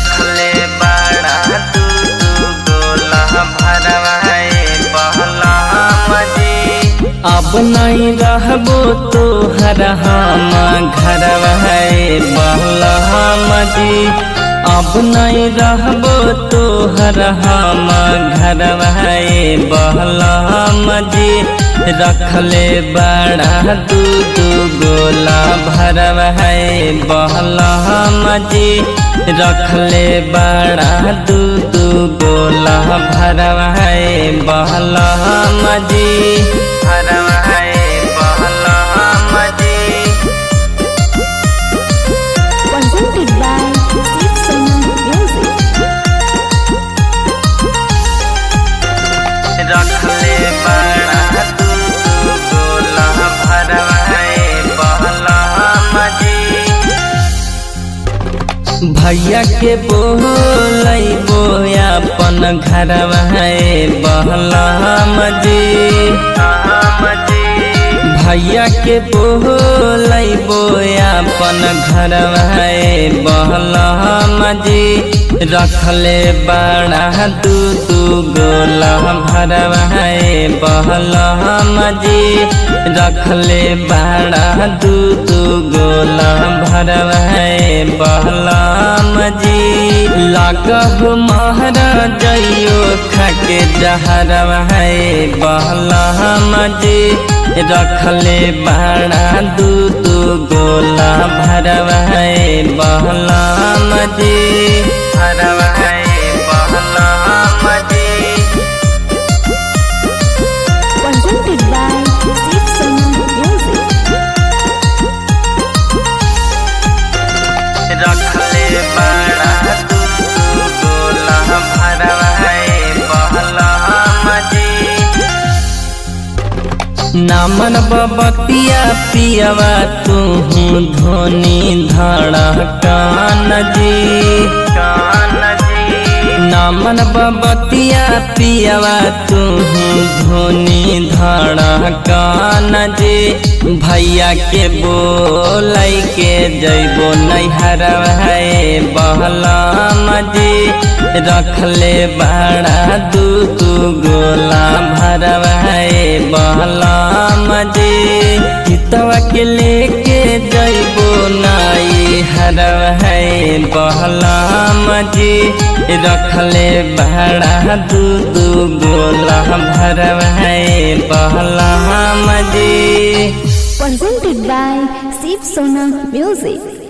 रखले बड़ा तू गोला भरवाए बहलम जी। अब नहीं रहबो तोहर हम घरवाए बहलम जी। अब नहीं रहबो तोहर हम घरवाए बहलम जी। रखले बड़ा तू गोला भरवाए बहलम जी। रखले बड़ा तू गोला भरवाए बहलम जी। भरवाए बहलम जी। Presented by Steve Sona Music. रखले बड़ा तू गोला भरवाए बहलम जी। भैया के बोलैबो अपन घरवाए बहलम जी। भैया के बोलैबो अपन घरवाए बहलम जी। रखले बड़ा तू गोला भरवाए बहलम जी। रखले बड़ा तू गोला भरवाए बहलम जी। लागह महरा जइयो खाके जहरवाए बहलम जी। रखले बड़ा तू गोला भरवाए बहलम जी। भरवाए बहलम जी। Presented by Steve Sona Music. रखले बड़ा तू गोला भरवाए बहलम जी। नामन बबतिया पियवा तू धोनी धड़कन जी। नामन बबतिया पियवा तू धोनी धड़कन जी। भैया के बोलै के जइबो नैहरवाए बहलम जी। रखले बड़ा तू गोला भरवाए बहलम जी। हितवा के लेके जइबो नाई हरवाए बहलम जी। रखले बड़ा तू गोला भरवाए बहलम जी। Presented by Steve Sona Music.